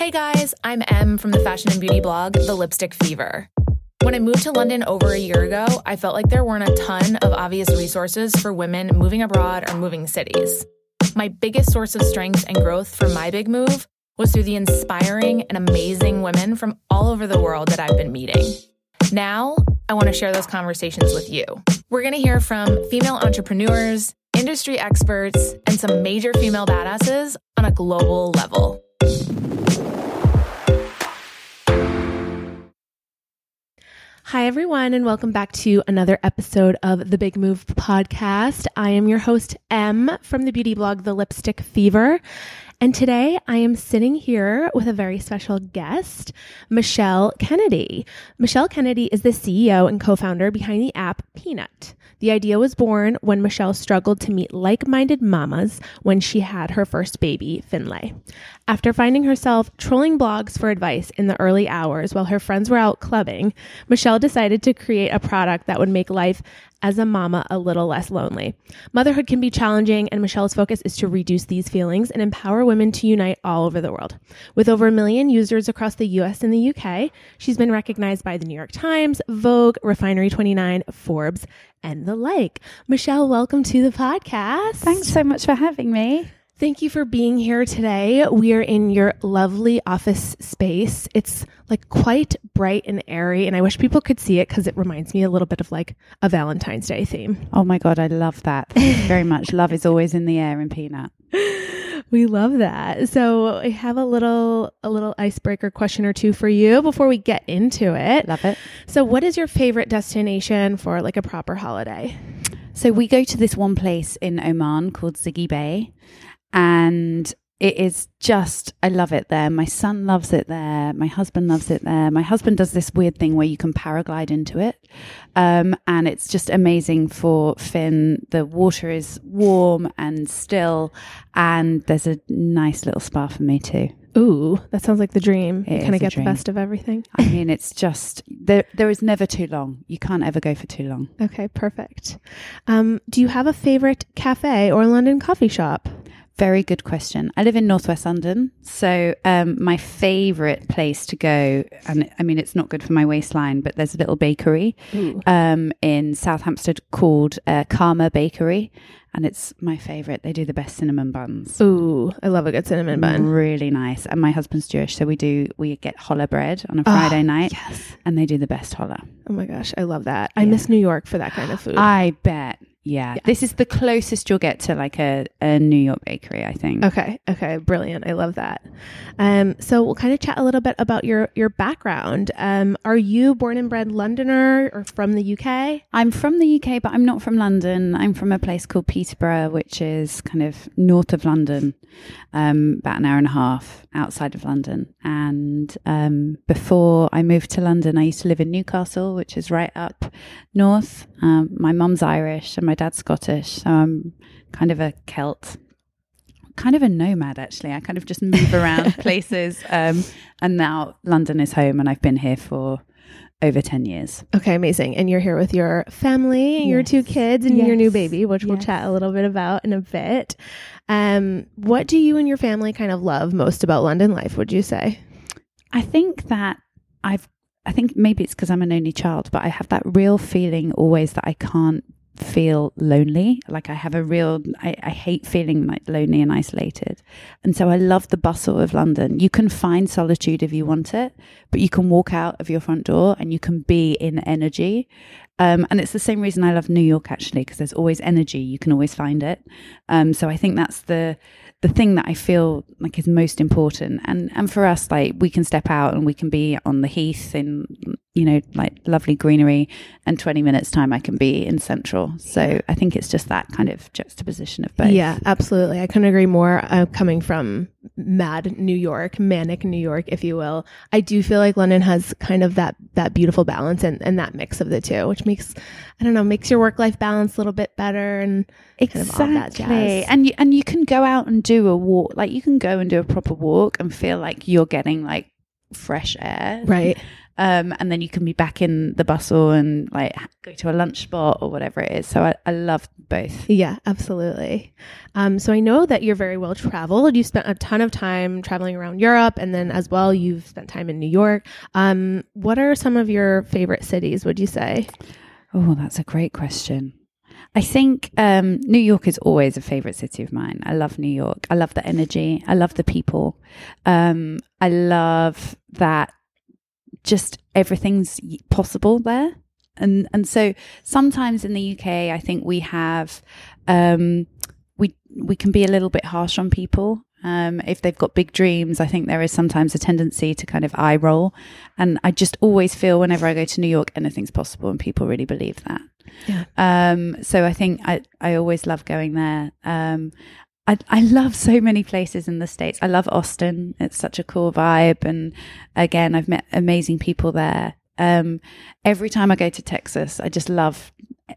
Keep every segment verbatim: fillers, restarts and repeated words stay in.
Hey guys, I'm Em from the fashion and beauty blog, The Lipstick Fever. When I moved to London over a year ago, I felt like there weren't a ton of obvious resources for women moving abroad or moving cities. My biggest source of strength and growth for my big move was through the inspiring and amazing women from all over the world that I've been meeting. Now, I want to share those conversations with you. We're going to hear from female entrepreneurs, industry experts, and some major female badasses on a global level. Hi, everyone, and welcome back to another episode of the Big Move podcast. I am your host, Em, from the beauty blog, The Lipstick Fever. And today I am sitting here with a very special guest, Michelle Kennedy. Michelle Kennedy is the C E O and co-founder behind the app Peanut. The idea was born when Michelle struggled to meet like-minded mamas when she had her first baby, Finlay. After finding herself trolling blogs for advice in the early hours while her friends were out clubbing, Michelle decided to create a product that would make life as a mama a little less lonely. Motherhood can be challenging, and Michelle's focus is to reduce these feelings and empower women to unite all over the world. With over a million users across the U S and the U K, she's been recognized by the New York Times, Vogue, Refinery twenty-nine, Forbes, and the like. Michelle, welcome to the podcast. Thanks so much for having me. Thank you for being here today. We are in your lovely office space. It's like quite bright and airy, and I wish people could see it because it reminds me a little bit of like a Valentine's Day theme. Oh my God, I love that. Thank you very much. Love is always in the air in Peanut. We love that. So I have a little a little icebreaker question or two for you before we get into it. Love it. So what is your favorite destination for like a proper holiday? So we go to this one place in Oman called Ziggy Bay. And it is just, I love it there. My son loves it there. My husband loves it there. My husband does this weird thing where you can paraglide into it. Um, and it's just amazing for Finn. The water is warm and still. And there's a nice little spa for me too. Ooh, that sounds like the dream. It you kind of get dream. the best of everything. I mean, it's just, there. there is never too long. You can't ever go for too long. Okay, perfect. Um, do you have a favorite cafe or London coffee shop? Very good question. I live in Northwest London. So um, my favorite place to go, and I mean, it's not good for my waistline, but there's a little bakery um, in South Hampstead called uh, Karma Bakery. And it's my favorite. They do the best cinnamon buns. Ooh, I love a good cinnamon bun. Really nice. And my husband's Jewish. So we do, we get challah bread on a Friday oh, night. Yes. And they do the best challah. Oh my gosh, I love that. I yeah. miss New York for that kind of food. I bet. Yeah. yeah, this is the closest you'll get to like a, a New York bakery, I think. Okay, okay, brilliant. I love that. Um, so we'll kind of chat a little bit about your your background. Um, are you born and bred Londoner or from the U K? I'm from the U K, but I'm not from London. I'm from a place called Peterborough, which is kind of north of London, um, about an hour and a half outside of London. And um, before I moved to London, I used to live in Newcastle, which is right up north. Um, my mum's Irish and my dad's Scottish, so I'm kind of a Celt, kind of a nomad actually. I kind of just move around places, um, and now London is home, and I've been here for over ten years. Okay, amazing. And you're here with your family, yes. your two kids, and yes. your new baby, which yes. we'll chat a little bit about in a bit. Um, what do you and your family kind of love most about London life, would you say? I think that I've I think maybe it's because I'm an only child, but I have that real feeling always that I can't feel lonely. Like I have a real, I, I hate feeling like lonely and isolated. And so I love the bustle of London. You can find solitude if you want it, but you can walk out of your front door and you can be in energy. Um, and it's the same reason I love New York actually, because there's always energy. You can always find it. Um, so I think that's the the thing that I feel like is most important. And and for us, like we can step out and we can be on the heath in, you know, like lovely greenery, and twenty minutes time I can be in Central. So I think it's just that kind of juxtaposition of both. Yeah, absolutely. I couldn't agree more. Uh, coming from mad New York, manic New York, if you will, I do feel like London has kind of that that beautiful balance and, and that mix of the two, which makes, I don't know, makes your work-life balance a little bit better and exactly. kind of all that jazz. And you, and you can go out and do a walk, like you can go and do a proper walk and feel like you're getting like fresh air. Right. Um, and then you can be back in the bustle and like go to a lunch spot or whatever it is. So I, I love both. Yeah, absolutely. Um, so I know that you're very well traveled. You spent a ton of time traveling around Europe, and then as well, you've spent time in New York. Um, what are some of your favorite cities, would you say? Oh, that's a great question. I think um, New York is always a favorite city of mine. I love New York. I love the energy. I love the people. Um, I love that just everything's possible there. And and so sometimes in the U K, I think we have, um, we we can be a little bit harsh on people. Um, if they've got big dreams, I think there is sometimes a tendency to kind of eye roll. And I just always feel whenever I go to New York, anything's possible, and people really believe that. Yeah. Um, so I think I, I always love going there. Um, I, I love so many places in the States. I love Austin. It's such a cool vibe. And again, I've met amazing people there. Um, every time I go to Texas, I just love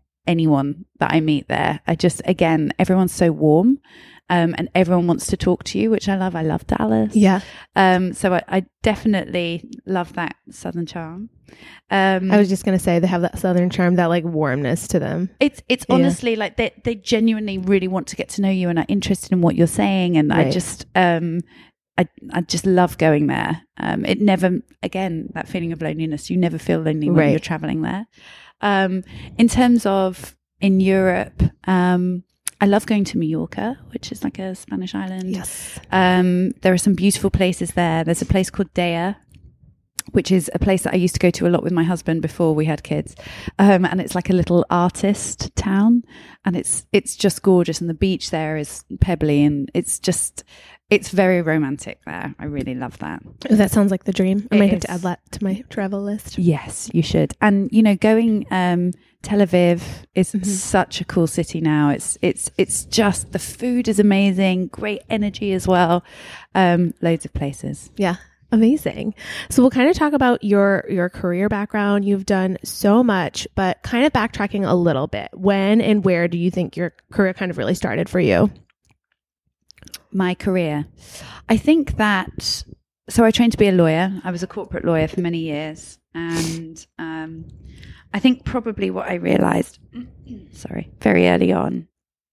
anyone that I meet there. I just, again, everyone's so warm. Um, and everyone wants to talk to you, which I love. I love Dallas. Yeah. Um, so I, I definitely love that Southern charm. Um, I was just going to say they have that Southern charm, that like warmness to them. It's it's Yeah. honestly like they, they genuinely really want to get to know you and are interested in what you're saying. And Right. I just, um, I, I just love going there. Um, it never, again, that feeling of loneliness, you never feel lonely when Right. you're traveling there. Um, in terms of in Europe, um, I love going to Mallorca, which is like a Spanish island. Yes. Um, there are some beautiful places there. There's a place called Dea, which is a place that I used to go to a lot with my husband before we had kids. Um, and it's like a little artist town, and it's, it's just gorgeous. And the beach there is pebbly, and it's just, it's very romantic there. I really love that. Oh, that sounds like the dream. I It might have is. to add that to my travel list. Yes, you should. And, you know, going, um, Tel Aviv is Mhm. such a cool city now. It's, it's, it's just, the food is amazing, great energy as well. Um, loads of places. Yeah. Amazing. So we'll kind of talk about your your career background. You've done so much, but kind of backtracking a little bit. When and where do you think your career kind of really started for you? My career. I think that, so I trained to be a lawyer. I was a corporate lawyer for many years. And um, I think probably what I realized, sorry, very early on.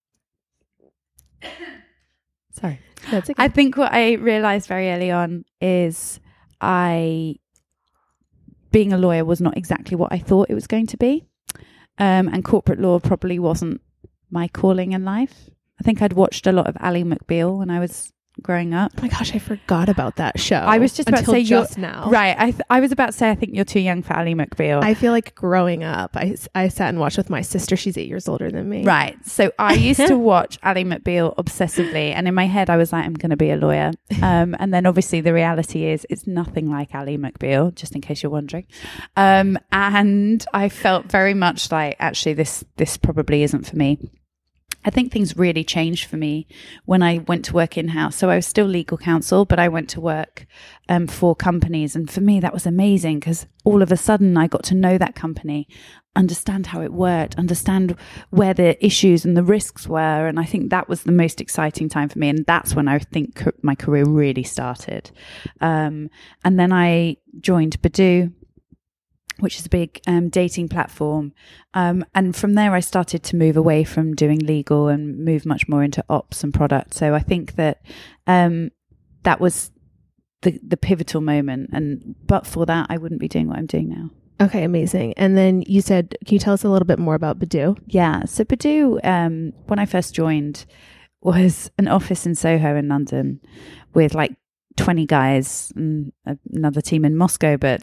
Sorry. That's okay. I think what I realized very early on is I, being a lawyer was not exactly what I thought it was going to be. Um, and corporate law probably wasn't my calling in life. I think I'd watched a lot of Ally McBeal when I was growing up. Oh my gosh, I forgot about that show. I was just about to until say you're- just now. Right. I th- I was about to say, I think you're too young for Ally McBeal. I feel like growing up, I, I sat and watched with my sister. She's eight years older than me. Right. So I used to watch Ally McBeal obsessively. And in my head, I was like, I'm going to be a lawyer. Um, and then obviously the reality is it's nothing like Ally McBeal, just in case you're wondering. Um, and I felt very much like, actually, this, this probably isn't for me. I think things really changed for me when I went to work in-house. So I was still legal counsel, but I went to work um, for companies. And for me, that was amazing because all of a sudden I got to know that company, understand how it worked, understand where the issues and the risks were. And I think that was the most exciting time for me. And that's when I think co- my career really started. Um, and then I joined Badoo, which is a big um, dating platform. Um, and from there, I started to move away from doing legal and move much more into ops and product. So I think that um, that was the, the pivotal moment. And but for that, I wouldn't be doing what I'm doing now. Okay, amazing. And then you said, can you tell us a little bit more about Badoo? Yeah. So Badoo, um, when I first joined, was an office in Soho in London with like twenty guys and another team in Moscow, but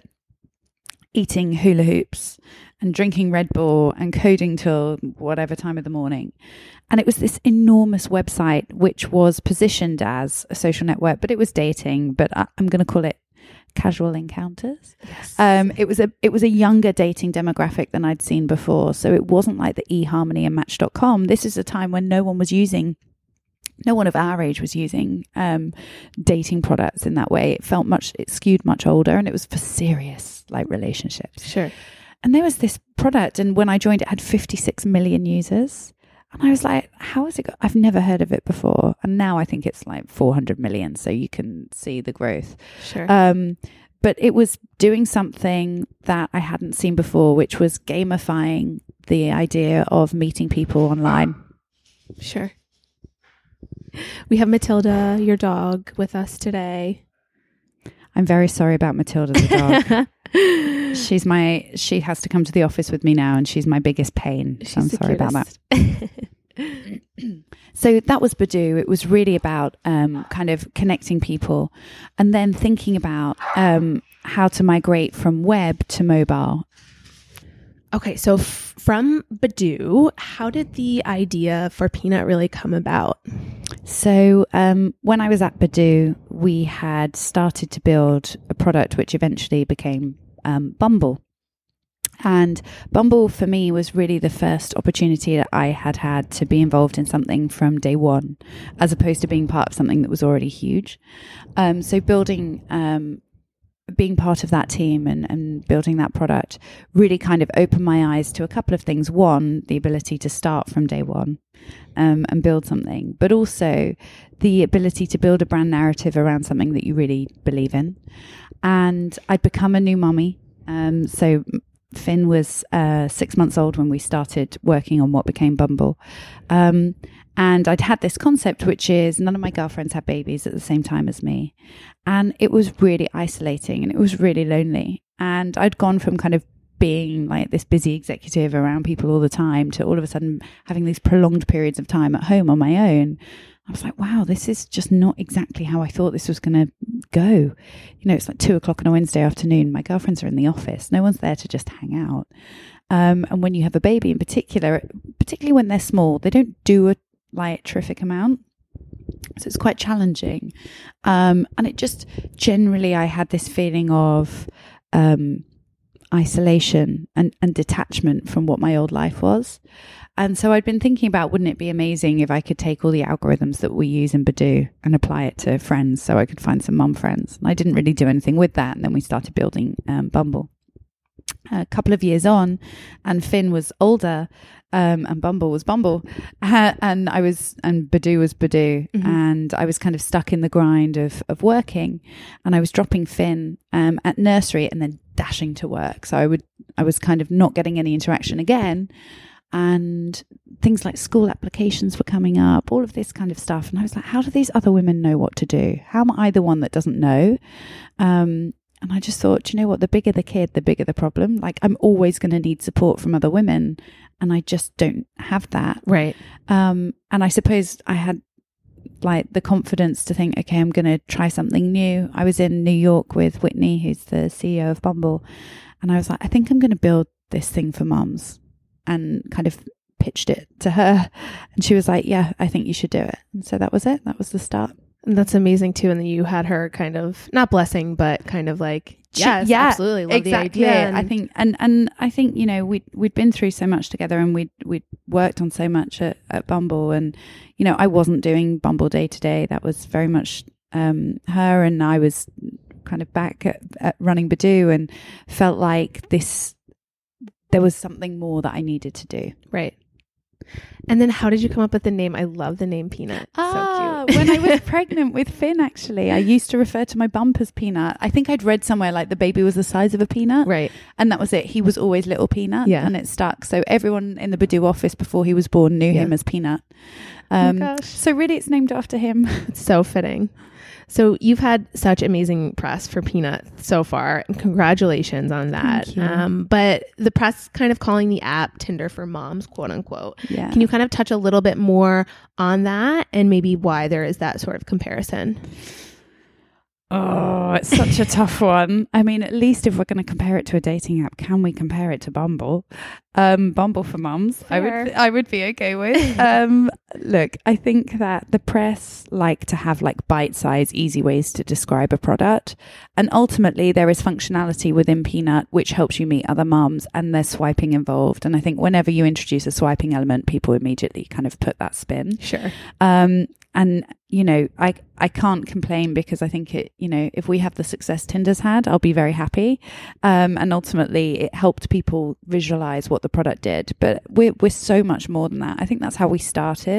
eating hula hoops and drinking Red Bull and coding till whatever time of the morning. And it was this enormous website, which was positioned as a social network, but it was dating, but I, I'm going to call it casual encounters. Yes. Um, it was a, it was a younger dating demographic than I'd seen before. So it wasn't like the eHarmony and Match dot com. This is a time when no one was using No one of our age was using um, dating products in that way. It felt much, it skewed much older, and it was for serious like relationships. Sure. And there was this product, and when I joined, it had fifty-six million users. And I was like, how has it got? I've never heard of it before. And now I think it's like four hundred million. So you can see the growth. Sure. Um, but it was doing something that I hadn't seen before, which was gamifying the idea of meeting people online. Sure. We have Matilda, your dog, with us today. I'm very sorry about Matilda, the dog. she's my, she has to come to the office with me now, and she's my biggest pain. So I'm sorry cutest. about that. So that was Badoo. It was really about um, kind of connecting people, and then thinking about um, how to migrate from web to mobile. Okay, so f- from Badoo, how did the idea for Peanut really come about? So um, when I was at Badoo, we had started to build a product which eventually became um, Bumble. And Bumble for me was really the first opportunity that I had had to be involved in something from day one, as opposed to being part of something that was already huge. Um, so building, um, being part of that team and, and building that product really kind of opened my eyes to a couple of things. One, the ability to start from day one um, and build something, but also the ability to build a brand narrative around something that you really believe in. And I'd become a new mummy. Um, so Finn was uh, six months old when we started working on what became Bumble. Um, and I'd had this concept, which is none of my girlfriends had babies at the same time as me. And it was really isolating and it was really lonely. And I'd gone from kind of being like this busy executive around people all the time to all of a sudden having these prolonged periods of time at home on my own. I was like, wow, this is just not exactly how I thought this was going to go. You know, it's like two o'clock on a Wednesday afternoon. My girlfriends are in the office. No one's there to just hang out. Um, and when you have a baby in particular, particularly when they're small, they don't do a like terrific amount. So it's quite challenging. Um, and it just generally, I had this feeling of um, isolation and, and detachment from what my old life was. And so I'd been thinking about, wouldn't it be amazing if I could take all the algorithms that we use in Badoo and apply it to friends so I could find some mum friends. And I didn't really do anything with that. And then we started building um, Bumble. A couple of years on, and Finn was older, um, and Bumble was Bumble, uh, and I was, and Badoo was Badoo, mm-hmm. and I was kind of stuck in the grind of of working, and I was dropping Finn um, at nursery and then dashing to work. So I would, I was kind of not getting any interaction again, and things like school applications were coming up, all of this kind of stuff, and I was like, how do these other women know what to do? How am I the one that doesn't know? Um, And I just thought, you know what, the bigger the kid, the bigger the problem. Like, I'm always going to need support from other women, and I just don't have that. Right. Um, and I suppose I had like the confidence to think, okay, I'm going to try something new. I was in New York with Whitney, who's the C E O of Bumble. And I was like, I think I'm going to build this thing for mums, and kind of pitched it to her. And she was like, yeah, I think you should do it. And so that was it. That was the start. And that's amazing too. And then you had her kind of not blessing, but kind of like, yes, yeah, absolutely. Love exactly. the idea. And I think, and, and I think, you know, we, we'd been through so much together, and we'd, we'd worked on so much at, at Bumble, and, you know, I wasn't doing Bumble day to day. That was very much, um, her, and I was kind of back at, at running Badoo, and felt like this, there was something more that I needed to do. Right. And then how did you come up with the name? I love the name Peanut. Ah, so cute. When I was pregnant with Finn, actually, I used to refer to my bump as Peanut. I think I'd read somewhere like the baby was the size of a peanut. Right. And that was it. He was always little Peanut. Yeah. And it stuck. So everyone in the Badoo office before he was born knew yeah. him as Peanut. Um, oh my gosh. So really it's named after him. It's so fitting. So you've had such amazing press for Peanut so far, and congratulations on that. Thank you. Um, but the press kind of calling the app Tinder for moms, quote unquote. Yeah. Can you kind of touch a little bit more on that, and maybe why there is that sort of comparison? Oh, it's such a tough one. I mean, at least if we're going to compare it to a dating app, can we compare it to Bumble? Um, Bumble for mums, I would, I would be okay with. Um, look, I think that the press like to have like bite-sized, easy ways to describe a product, and ultimately there is functionality within Peanut which helps you meet other mums, and there's swiping involved. And I think whenever you introduce a swiping element, people immediately kind of put that spin. Sure. Um, and you know, I I can't complain, because I think it, you know, if we have the success Tinder's had, I'll be very happy. Um, and ultimately it helped people visualize what the product did. But we're, we're so much more than that. I think that's how we started.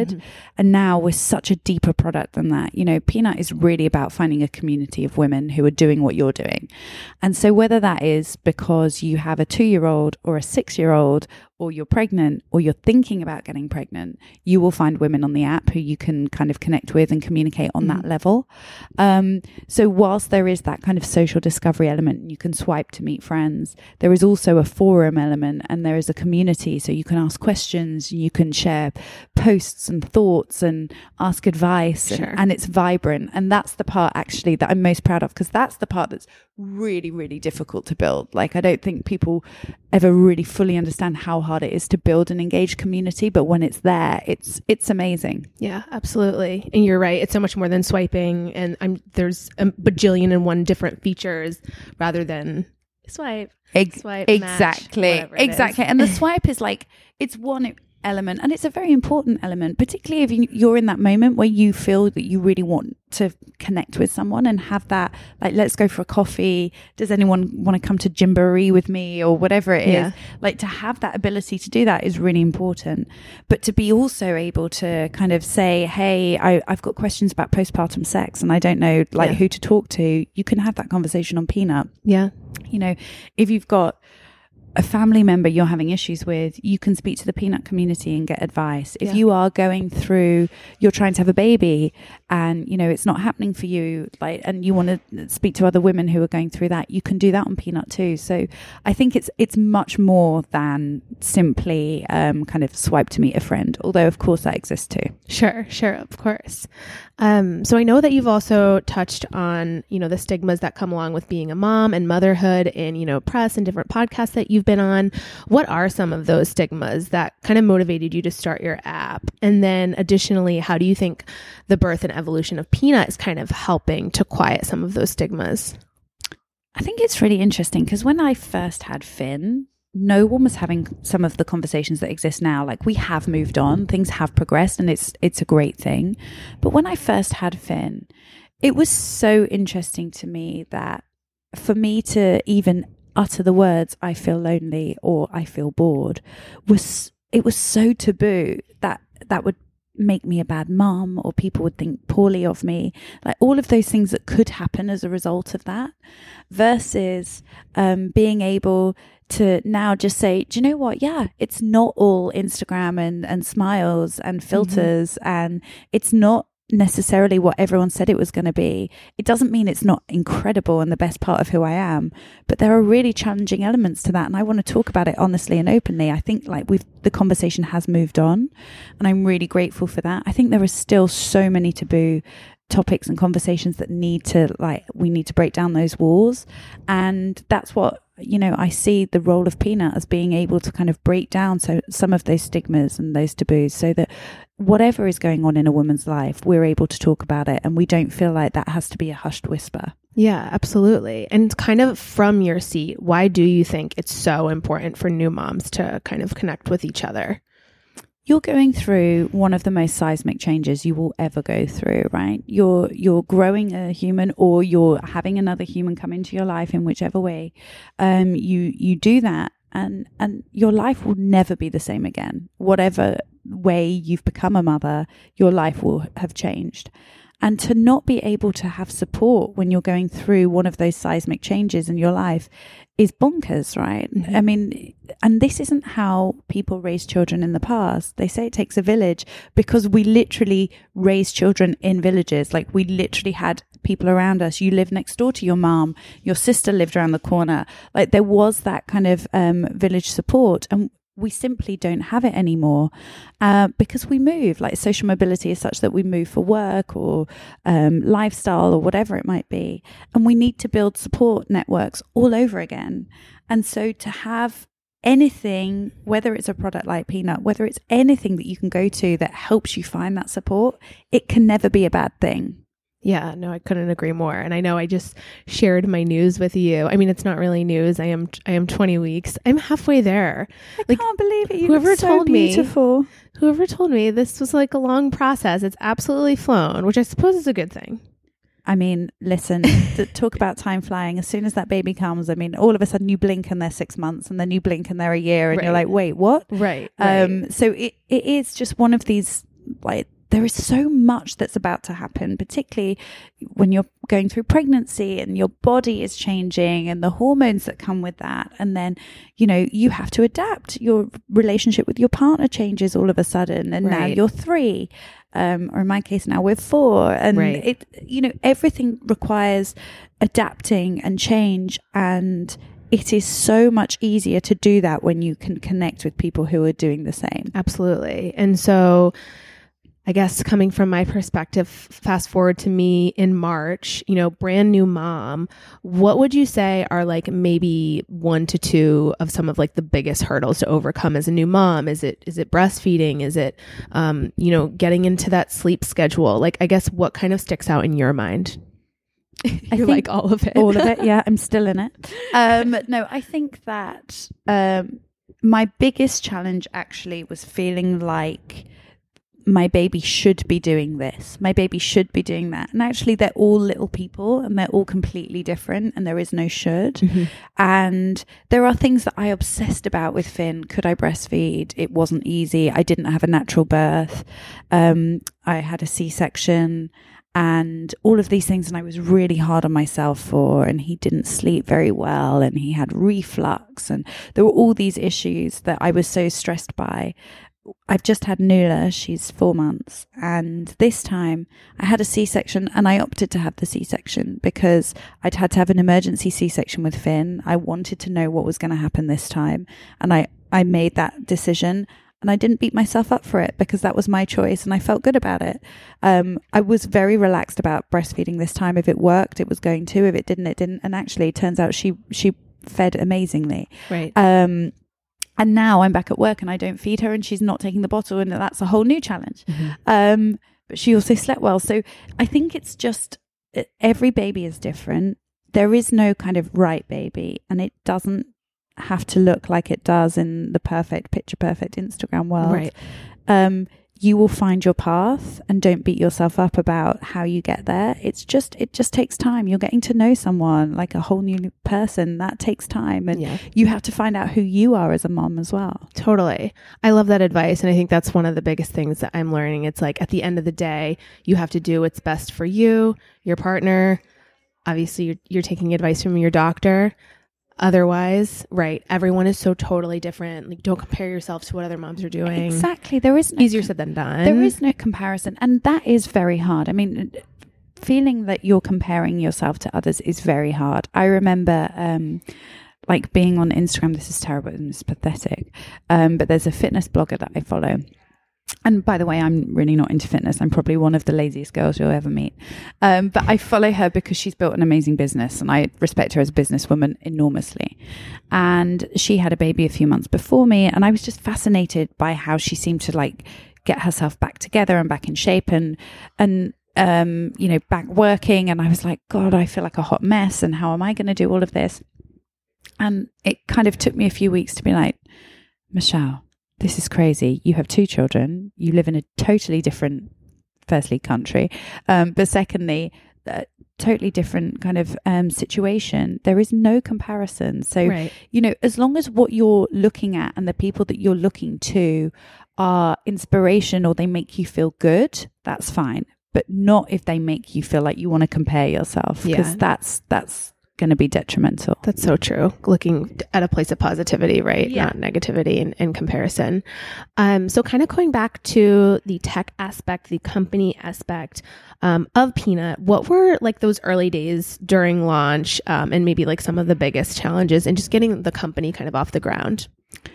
started. Mm-hmm. And now we're such a deeper product than that. You know, Peanut is really about finding a community of women who are doing what you're doing. And so whether that is because you have a two-year-old or a six-year-old, or you're pregnant, or you're thinking about getting pregnant, you will find women on the app who you can kind of connect with and communicate on mm-hmm. that level. Um, so whilst there is that kind of social discovery element, you can swipe to meet friends, there is also a forum element, and there is a community. So you can ask questions, you can share posts and thoughts and ask advice, sure. and, and it's vibrant. And that's the part actually that I'm most proud of, because that's the part that's really, really difficult to build. Like, I don't think people ever really fully understand how hard it is to build an engaged community, but when it's there, it's it's amazing. Yeah, absolutely. And you're right, it's so much more than swiping, and I'm there's a bajillion and one different features rather than swipe, Ex- swipe, exactly, match, exactly. And the swipe is like, it's one element, and it's a very important element, particularly if you, you're in that moment where you feel that you really want to connect with someone and have that, like, let's go for a coffee, does anyone want to come to Gymboree with me, or whatever it yeah. is. Like, to have that ability to do that is really important, but to be also able to kind of say, hey, I, I've got questions about postpartum sex and I don't know like yeah. who to talk to. You can have that conversation on Peanut. Yeah. You know, if you've got a family member you're having issues with, you can speak to the Peanut community and get advice. If yeah. you are going through, you're trying to have a baby and, you know, it's not happening for you, like, and you want to speak to other women who are going through that, you can do that on Peanut too. So I think it's it's much more than simply um, kind of swipe to meet a friend, although of course that exists too. Sure, sure, of course. Um, so I know that you've also touched on, you know, the stigmas that come along with being a mom and motherhood in, you know, press and different podcasts that you've been on. What are some of those stigmas that kind of motivated you to start your app? And then additionally, how do you think the birth and evolution of Peanut is kind of helping to quiet some of those stigmas? I think it's really interesting because when I first had Finn, no one was having some of the conversations that exist now. Like, we have moved on, things have progressed, and it's it's a great thing. But when I first had Finn, it was so interesting to me that for me to even utter the words I feel lonely or I feel bored was it was so taboo that that would make me a bad mom, or people would think poorly of me, like all of those things that could happen as a result of that, versus um, being able to now just say, do you know what? Yeah, it's not all Instagram and, and smiles and filters, mm-hmm. and it's not necessarily what everyone said it was going to be. It doesn't mean it's not incredible and the best part of who I am, but there are really challenging elements to that, and I want to talk about it honestly and openly. I think like we've the conversation has moved on, and I'm really grateful for that. I think there are still so many taboo topics and conversations that need to like we need to break down those walls, and that's what, you know, I see the role of Peanut as being able to kind of break down so some of those stigmas and those taboos, so that whatever is going on in a woman's life, we're able to talk about it and we don't feel like that has to be a hushed whisper. Yeah, absolutely. And kind of from your seat, why do you think it's so important for new moms to kind of connect with each other? You're going through one of the most seismic changes you will ever go through, right? You're you're growing a human, or you're having another human come into your life in whichever way. Um, you you do that, and and your life will never be the same again. Whatever way you've become a mother, your life will have changed. And to not be able to have support when you're going through one of those seismic changes in your life is bonkers, right? Mm-hmm. I mean, and this isn't how people raise children in the past. They say it takes a village because we literally raised children in villages. Like, we literally had people around us. You lived next door to your mom. Your sister lived around the corner. Like, there was that kind of um, village support. And we simply don't have it anymore uh, because we move. Like, social mobility is such that we move for work or um, lifestyle or whatever it might be. And we need to build support networks all over again. And so to have anything, whether it's a product like Peanut, whether it's anything that you can go to that helps you find that support, it can never be a bad thing. Yeah, no, I couldn't agree more. And I know I just shared my news with you. I mean, it's not really news. I am I am twenty weeks. I'm halfway there. I like, can't believe it. You whoever look so told beautiful. me, whoever told me this was like a long process, it's absolutely flown, which I suppose is a good thing. I mean, listen, to talk about time flying. As soon as that baby comes, I mean, all of a sudden you blink and they're six months and then you blink and they're a year and right. you're like, wait, what? Right. Um, right. So it, it is just one of these like, there is so much that's about to happen, particularly when you're going through pregnancy and your body is changing and the hormones that come with that. And then, you know, you have to adapt. Your relationship with your partner changes all of a sudden. And right. now you're three, um, or in my case, now we're four. And right. it, you know, everything requires adapting and change. And it is so much easier to do that when you can connect with people who are doing the same. Absolutely. And so I guess coming from my perspective, fast forward to me in March, you know, brand new mom, what would you say are like maybe one to two of some of like the biggest hurdles to overcome as a new mom? Is it, is it breastfeeding? Is it, um, you know, getting into that sleep schedule? Like, I guess what kind of sticks out in your mind? I think like all of it. All of it. Yeah. I'm still in it. Um, no, I think that, um, my biggest challenge actually was feeling like my baby should be doing this. My baby should be doing that. And actually, they're all little people and they're all completely different and there is no should. Mm-hmm. And there are things that I obsessed about with Finn. Could I breastfeed? It wasn't easy. I didn't have a natural birth. Um, I had a C-section and all of these things. And I was really hard on myself for, and he didn't sleep very well and he had reflux. And there were all these issues that I was so stressed by. I've just had Nula, she's four months, and this time I had a C-section and I opted to have the C-section because I'd had to have an emergency C-section with Finn. I wanted to know what was going to happen this time, and I, I made that decision, and I didn't beat myself up for it because that was my choice and I felt good about it. Um, I was very relaxed about breastfeeding this time. If it worked, it was going to. If it didn't, it didn't. And actually, it turns out she she fed amazingly. Right. Um, And now I'm back at work and I don't feed her and she's not taking the bottle, and that's a whole new challenge. Mm-hmm. Um, but she also slept well. So I think it's just every baby is different. There is no kind of right baby, and it doesn't have to look like it does in the perfect, picture perfect Instagram world. Right. Um, you will find your path, and don't beat yourself up about how you get there. It's just, it just takes time. You're getting to know someone, like a whole new person. That takes time. And yeah. you have to find out who you are as a mom as well. Totally. I love that advice. And I think that's one of the biggest things that I'm learning. It's like at the end of the day, you have to do what's best for you, your partner. Obviously, you're, you're taking advice from your doctor. Otherwise, right, everyone is so totally different. Like, don't compare yourself to what other moms are doing. Exactly. There is no easier said than done. There is no comparison, and that is very hard. I mean, feeling that you're comparing yourself to others is very hard. I remember um like being on Instagram. This is terrible and it's pathetic. Um, but there's a fitness blogger that I follow. And by the way, I'm really not into fitness. I'm probably one of the laziest girls you'll ever meet. Um, but I follow her because she's built an amazing business and I respect her as a businesswoman enormously. And she had a baby a few months before me. And I was just fascinated by how she seemed to like get herself back together and back in shape and, and, um, you know, back working. And I was like, God, I feel like a hot mess. And how am I going to do all of this? And it kind of took me a few weeks to be like, Michelle, this is crazy. You have two children. You live in a totally different, firstly, country. Um, but secondly, a totally different kind of um, situation. There is no comparison. So, right. you know, as long as what you're looking at and the people that you're looking to are inspiration or they make you feel good, that's fine. But not if they make you feel like you want to compare yourself. Because yeah. that's, that's, going to be detrimental. That's so true. Looking at a place of positivity, right? Yeah. Not negativity in, in comparison. Um, so kind of going back to the tech aspect, the company aspect um, of Peanut, what were like those early days during launch um, and maybe like some of the biggest challenges in just getting the company kind of off the ground?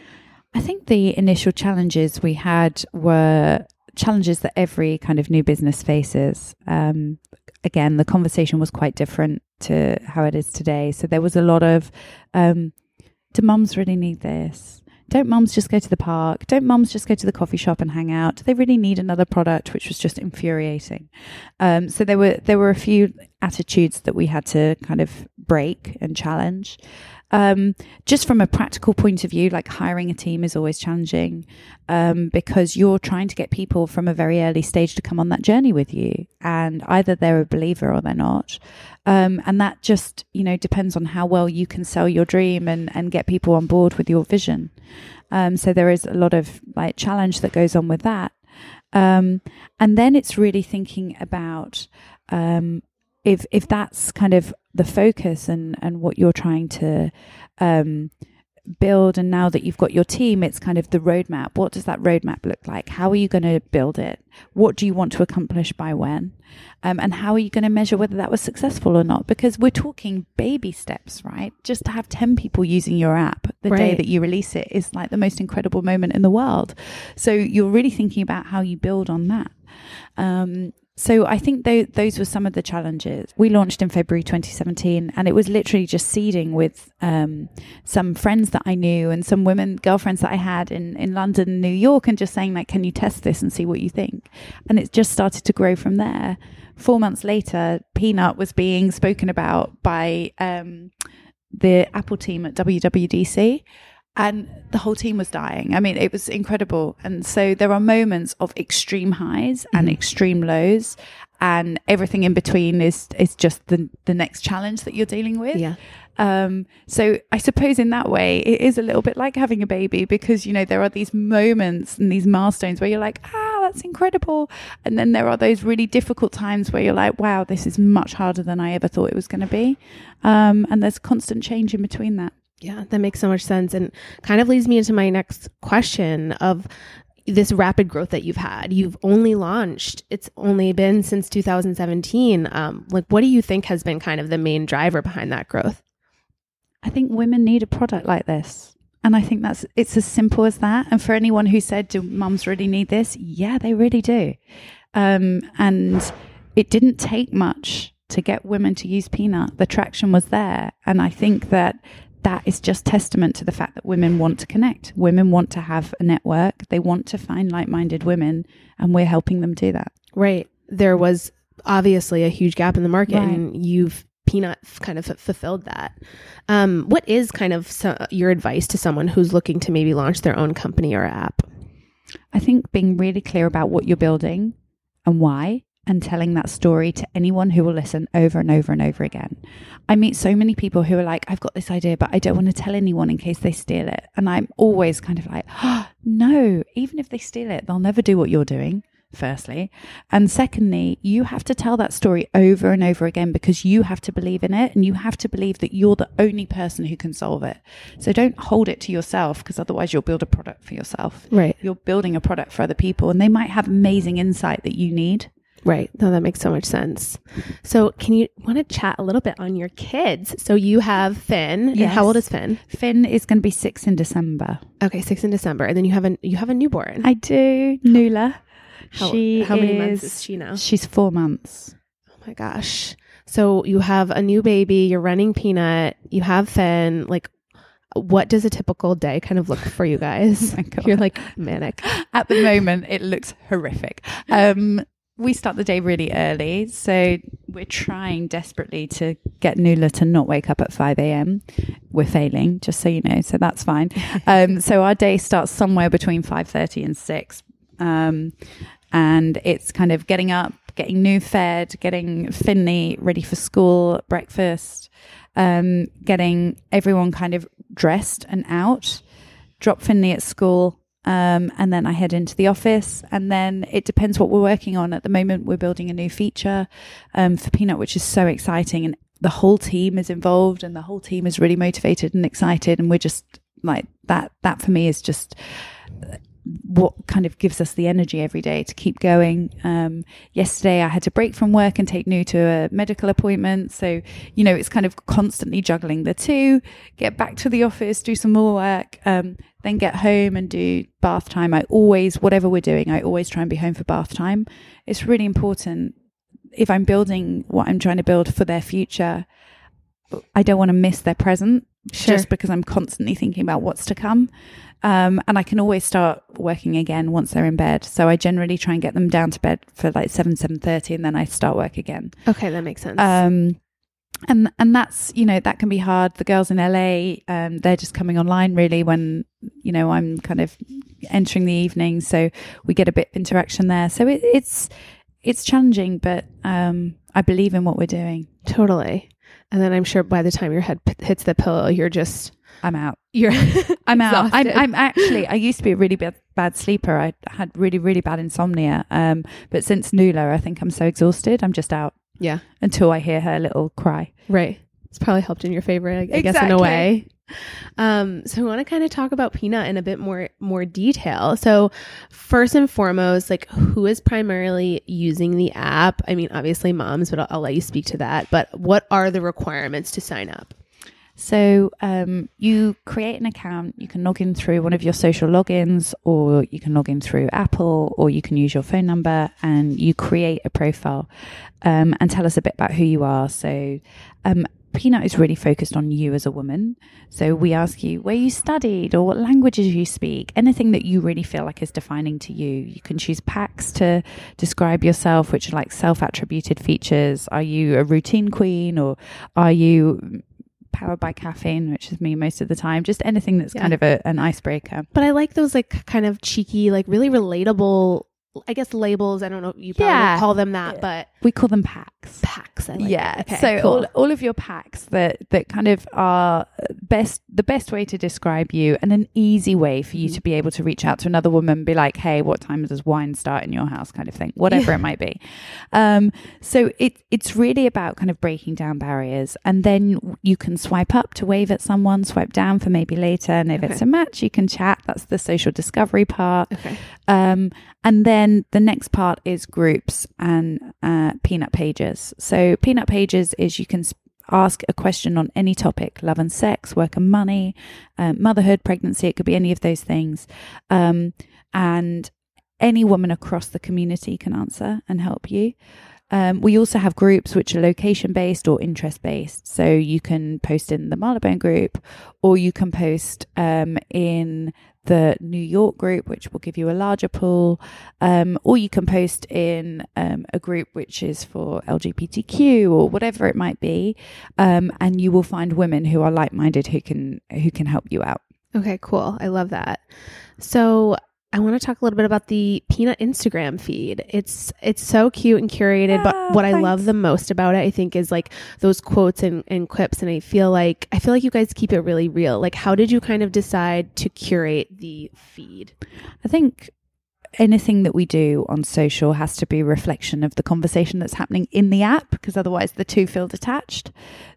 I think the initial challenges we had were challenges that every kind of new business faces. Um, again, the conversation was quite different to how it is today. So there was a lot of, um, do mums really need this? Don't mums just go to the park? Don't mums just go to the coffee shop and hang out? Do they really need another product? Which was just infuriating. Um, so there were there were a few attitudes that we had to kind of break and challenge. Um, just from a practical point of view, like hiring a team is always challenging um, because you're trying to get people from a very early stage to come on that journey with you. And either they're a believer or they're not. Um, and that just, you know, depends on how well you can sell your dream and, and get people on board with your vision. Um, so there is a lot of like challenge that goes on with that. Um, and then it's really thinking about um, if if that's kind of the focus and, and what you're trying to um, build. And now that you've got your team, it's kind of the roadmap. What does that roadmap look like? How are you going to build it? What do you want to accomplish by when? Um, and how are you going to measure whether that was successful or not? Because we're talking baby steps, right? Just to have ten people using your app the right. day that you release it is like the most incredible moment in the world. So you're really thinking about how you build on that. Um, So I think th- those were some of the challenges. We launched in February twenty seventeen, and it was literally just seeding with um, some friends that I knew and some women, girlfriends that I had in, in London and New York, and just saying, like, can you test this and see what you think? And it just started to grow from there. Four months later, Peanut was being spoken about by um, the Apple team at W W D C. And the whole team was dying. I mean, it was incredible. And so there are moments of extreme highs and mm-hmm. extreme lows, and everything in between is is just the the next challenge that you're dealing with. Yeah. Um, so I suppose in that way, it is a little bit like having a baby, because, you know, there are these moments and these milestones where you're like, ah, that's incredible. And then there are those really difficult times where you're like, wow, this is much harder than I ever thought it was going to be. Um, and there's constant change in between that. Yeah, that makes so much sense, and kind of leads me into my next question of this rapid growth that you've had. You've only launched, it's only been since two thousand seventeen. Um, like, what do you think has been kind of the main driver behind that growth? I think women need a product like this. And I think that's, it's as simple as that. And for anyone who said, do mums really need this? Yeah, they really do. Um, and it didn't take much to get women to use Peanut. The traction was there. And I think that that is just testament to the fact that women want to connect. Women want to have a network. They want to find like-minded women, and we're helping them do that. Right. There was obviously a huge gap in the market, right. and you've Peanut kind of f- fulfilled that. Um, what is kind of so, your advice to someone who's looking to maybe launch their own company or app? I think being really clear about what you're building and why, and telling that story to anyone who will listen over and over and over again. I meet so many people who are like, I've got this idea, but I don't want to tell anyone in case they steal it. And I'm always kind of like, oh, no, even if they steal it, they'll never do what you're doing, firstly. And secondly, you have to tell that story over and over again, because you have to believe in it, and you have to believe that you're the only person who can solve it. So don't hold it to yourself, because otherwise you'll build a product for yourself. Right. You're building a product for other people, and they might have amazing insight that you need. Right. No, that makes so much sense. So can you want to chat a little bit on your kids? So you have Finn. Yes. How old is Finn? Finn is going to be six in December. Okay, six in December. And then you have a you have a newborn. I do. Nula. How, she how many is, months is she now? She's four months. Oh my gosh. So you have a new baby, you're running Peanut, you have Finn. Like, what does a typical day kind of look for you guys? Oh, you're like manic. At the moment, it looks horrific. Um We start the day really early, so we're trying desperately to get Nula to not wake up at five a.m. We're failing, just so you know, so that's fine. Um, so our day starts somewhere between five thirty and six, um, and it's kind of getting up, getting Nu fed, getting Finley ready for school, breakfast, um, getting everyone kind of dressed and out, drop Finley at school. Um, and then I head into the office, and then it depends what we're working on. At the moment, we're building a new feature um, for Peanut, which is so exciting, and the whole team is involved, and the whole team is really motivated and excited, and we're just like that. That for me is just what kind of gives us the energy every day to keep going. Um, yesterday I had to break from work and take Nu to a medical appointment. So, you know, it's kind of constantly juggling the two, get back to the office, do some more work, um, then get home and do bath time. I always, whatever we're doing, I always try and be home for bath time. It's really important. If I'm building what I'm trying to build for their future, I don't want to miss their present, sure. just because I'm constantly thinking about what's to come. Um, and I can always start working again once they're in bed. So I generally try and get them down to bed for like seven, seven thirty, and then I start work again. Okay, that makes sense. Um, and and that's, you know, that can be hard. The girls in L A, um, they're just coming online really when, you know, I'm kind of entering the evening. So we get a bit of interaction there. So it, it's it's challenging, but um, I believe in what we're doing. Totally. And then I'm sure by the time your head p- hits the pillow, you're just... I'm out. You're I'm out. I'm, exhausted. I'm actually, I used to be a really bad, bad sleeper. I had really, really bad insomnia. Um, but since Nula, I think I'm so exhausted. I'm just out Yeah. until I hear her little cry. Right. It's probably helped in your favor, I, I guess, in a Exactly. way. Um, so I want to kind of talk about Peanut in a bit more more detail. So first and foremost, like who is primarily using the app? I mean, obviously moms, but I'll, I'll let you speak to that. But what are the requirements to sign up? So um, you create an account, you can log in through one of your social logins, or you can log in through Apple, or you can use your phone number, and you create a profile um, and tell us a bit about who you are. So um, Peanut is really focused on you as a woman. So we ask you where you studied or what languages you speak, anything that you really feel like is defining to you. You can choose packs to describe yourself, which are like self-attributed features. Are you a routine queen, or are you powered by caffeine, which is me most of the time? Just anything that's Yeah. kind of a, an icebreaker. But I like those like kind of cheeky, like really relatable, I guess, labels. I don't know if you probably Yeah. don't call them that, Yeah. but We call them packs. packs. I like yeah. it. Okay, so cool. all, all of your packs that, that kind of are best, the best way to describe you, and an easy way for you Mhm. to be able to reach out to another woman and be like, hey, what time does wine start in your house, kind of thing, whatever Yeah. it might be. Um, so it, it's really about kind of breaking down barriers, and then you can swipe up to wave at someone, swipe down for maybe later. And if Okay. it's a match, you can chat. That's the social discovery part. Okay. Um, and then the next part is groups and uh, Peanut Pages. So Peanut Pages is you can sp- ask a question on any topic: love and sex, work and money, um, motherhood, pregnancy. It could be any of those things. Um, and any woman across the community can answer and help you. Um, we also have groups which are location based or interest based. So you can post in the Marylebone group, or you can post um, in the New York group, which will give you a larger pool, um, or you can post in um, a group which is for L G B T Q or whatever it might be, um, and you will find women who are like-minded who can who can help you out. Okay, cool. I love that. So I want to talk a little bit about the Peanut Instagram feed. It's it's so cute and curated, but Ah, what I thanks. love the most about it, I think, is like those quotes and, and clips. And I feel like I feel like you guys keep it really real. Like, how did you kind of decide to curate the feed? I think anything that we do on social has to be a reflection of the conversation that's happening in the app, because otherwise the two feel detached.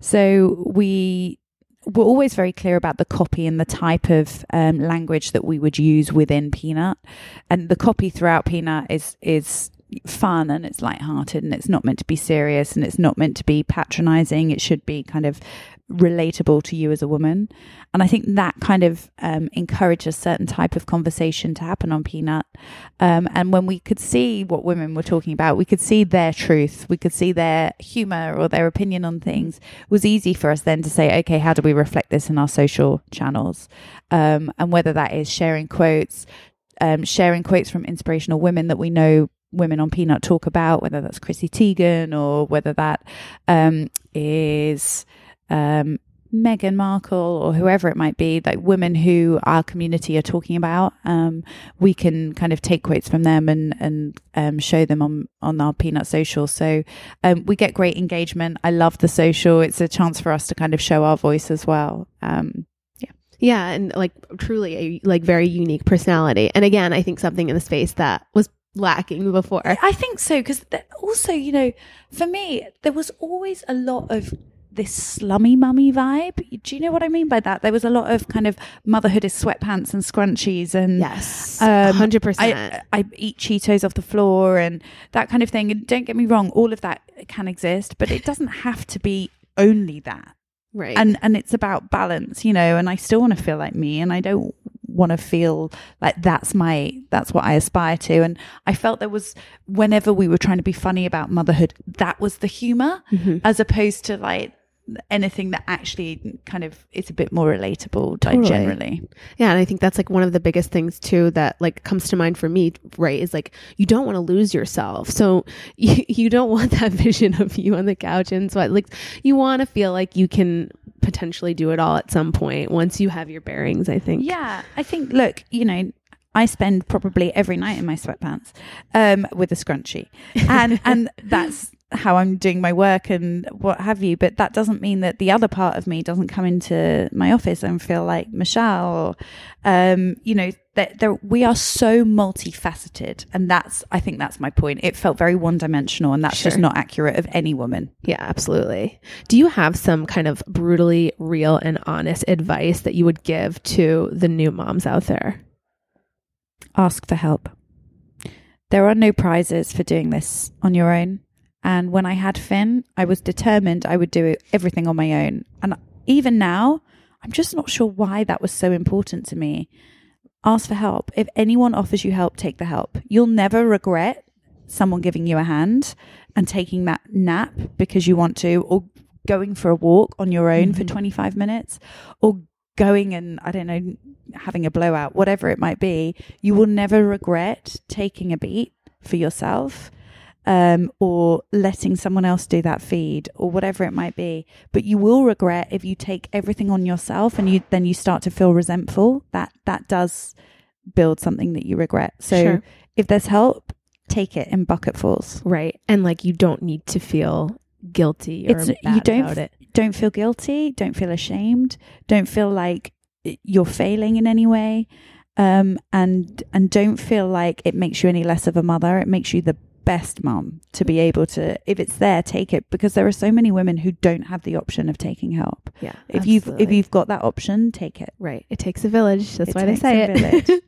So we we're always very clear about the copy and the type of um, language that we would use within Peanut, and the copy throughout Peanut is is fun and it's lighthearted, and it's not meant to be serious, and it's not meant to be patronizing. It should be kind of relatable to you as a woman. And I think that kind of um, encouraged a certain type of conversation to happen on Peanut. Um, and when we could see what women were talking about, we could see their truth, we could see their humor or their opinion on things. It was easy for us then to say, okay, how do we reflect this in our social channels? Um, and whether that is sharing quotes, um, sharing quotes from inspirational women that we know women on Peanut talk about, whether that's Chrissy Teigen or whether that um, is um, Meghan Markle or whoever it might be, like women who our community are talking about. Um, we can kind of take quotes from them and and um, show them on, on our Peanut social. So um, we get great engagement. I love the social. It's a chance for us to kind of show our voice as well. Um, Yeah, and like truly a like very unique personality. And again, I think something in the space that was lacking before. I think so, because also, you know, for me, there was always a lot of this slummy mummy vibe. Do you know what I mean by that? There was a lot of kind of motherhood is sweatpants and scrunchies and Yes, um, one hundred percent. I, I eat Cheetos off the floor and that kind of thing. And don't get me wrong, all of that can exist, but it doesn't have to be only that. Right. And and it's about balance, you know, and I still want to feel like me, and I don't want to feel like that's my that's what I aspire to. And I felt there was, whenever we were trying to be funny about motherhood, that was the humor, Mhm. as opposed to like anything that actually kind of is a bit more relatable, like Totally. generally. Yeah, and I think that's like one of the biggest things too that like comes to mind for me, right, is like you don't want to lose yourself. So you, you don't want that vision of you on the couch and sweat. Like you want to feel like you can potentially do it all at some point once you have your bearings, I think. Yeah, I think, look, you know, I spend probably every night in my sweatpants um, with a scrunchie, and and that's how I'm doing my work and what have you. But that doesn't mean that the other part of me doesn't come into my office and feel like Michelle, or, um, you know, that there, we are so multifaceted. And that's, I think that's my point. It felt very one dimensional, and that's Sure. just not accurate of any woman. Yeah, absolutely. Do you have some kind of brutally real and honest advice that you would give to the new moms out there? Ask for help. There are no prizes for doing this on your own. And when I had Finn, I was determined I would do everything on my own. And even now, I'm just not sure why that was so important to me. Ask for help. If anyone offers you help, take the help. You'll never regret someone giving you a hand and taking that nap because you want to, or going for a walk on your own mm-hmm. for twenty-five minutes, or going and, I don't know, having a blowout, whatever it might be. You will never regret taking a beat for yourself, um, or letting someone else do that feed, or whatever it might be. But you will regret if you take everything on yourself and you then you start to feel resentful. That that does build something that you regret. So Sure. if there's help, take it in bucketfuls. Right. And like, you don't need to feel guilty or It's, bad you don't, about it. Don't feel guilty. Don't feel ashamed. Don't feel like you're failing in any way. Um, and and don't feel like it makes you any less of a mother. It makes you the best mom to be able to, if it's there, take it, because there are so many women who don't have the option of taking help. Yeah. If absolutely. you've if you've got that option, take it. Right. It takes a village. That's It why they takes say a it.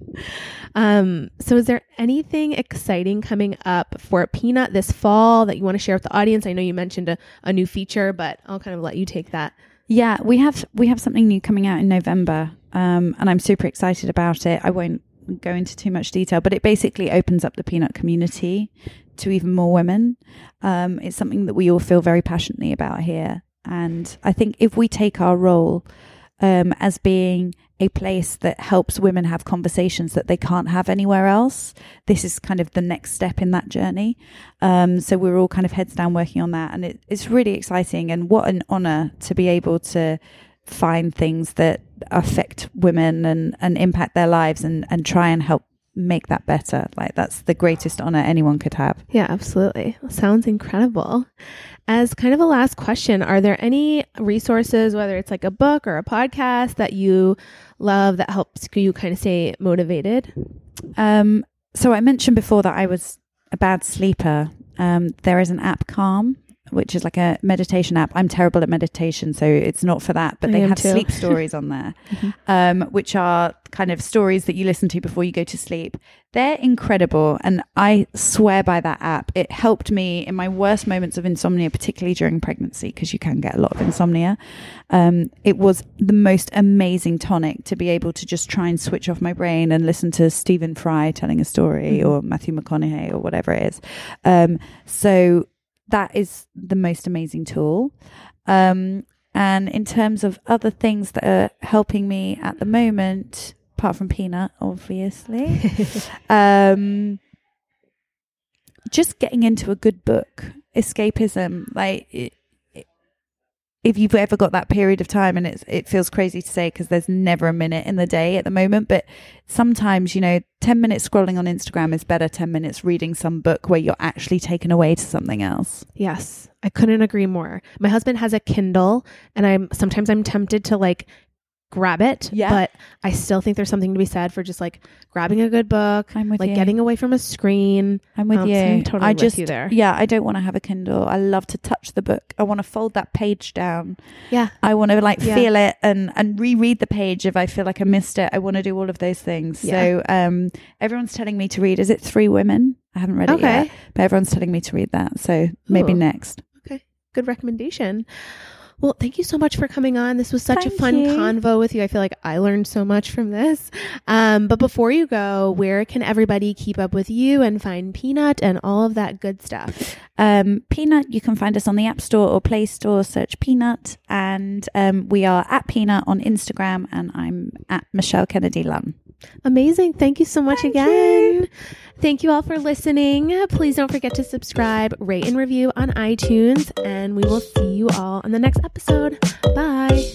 um, so is there anything exciting coming up for Peanut this fall that you want to share with the audience? I know you mentioned a, a new feature, but I'll kind of let you take that. Yeah, we have we have something new coming out in November, um, and I'm super excited about it. I won't go into too much detail, but it basically opens up the Peanut community to even more women. Um, it's something that we all feel very passionately about here. And I think if we take our role um, as being a place that helps women have conversations that they can't have anywhere else, this is kind of the next step in that journey. Um, so we're all kind of heads down working on that. And it, it's really exciting. And what an honor to be able to find things that affect women and, and impact their lives and, and try and help make that better. Like, that's the greatest honor anyone could have. Yeah, absolutely. Sounds incredible. As kind of a last question, are there any resources, whether it's like a book or a podcast, that you love that helps you kind of stay motivated? Um, so I mentioned before that I was a bad sleeper. Um, there is an app, Calm, which is like a meditation app. I'm terrible at meditation, so it's not for that. But I they am have too. sleep stories on there, mm-hmm. um, which are kind of stories that you listen to before you go to sleep. They're incredible. And I swear by that app. It helped me in my worst moments of insomnia, particularly during pregnancy, because you can get a lot of insomnia. Um, it was the most amazing tonic to be able to just try and switch off my brain and listen to Stephen Fry telling a story, mm-hmm. or Matthew McConaughey, or whatever it is. Um, so that is the most amazing tool. Um, and in terms of other things that are helping me at the moment, apart from Peanut, obviously, um, just getting into a good book, escapism. Like, it, it, if you've ever got that period of time, and it's, it feels crazy to say because there's never a minute in the day at the moment, but sometimes, you know, ten minutes scrolling on Instagram is better ten minutes reading some book where you're actually taken away to something else. Yes, I couldn't agree more. My husband has a Kindle, and I'm sometimes I'm tempted to like grab it, yeah. but I still think there's something to be said for just like grabbing a good book, I'm with like you. getting away from a screen. I'm with um, you. So I'm totally I with just, you there. yeah, I don't want to have a Kindle. I love to touch the book. I want to fold that page down. Yeah. I want to like yeah. feel it and, and reread the page if I feel like I missed it. I want to do all of those things. Yeah. So um, everyone's telling me to read. Is it Three Women? I haven't read it Okay. yet, but everyone's telling me to read that. So maybe Ooh. next. Okay. Good recommendation. Well, thank you so much for coming on. This was such Thank a fun you. convo with you. I feel like I learned so much from this. Um, but before you go, where can everybody keep up with you and find Peanut and all of that good stuff? Um, Peanut, you can find us on the App Store or Play Store. Search Peanut. And um, we are at Peanut on Instagram. And I'm at Michelle Kennedy Lunn. Amazing. Thank you so much Thank again. you. Thank you all for listening. Please don't forget to subscribe, rate, and review on iTunes. And we will see you all on the next episode. Bye.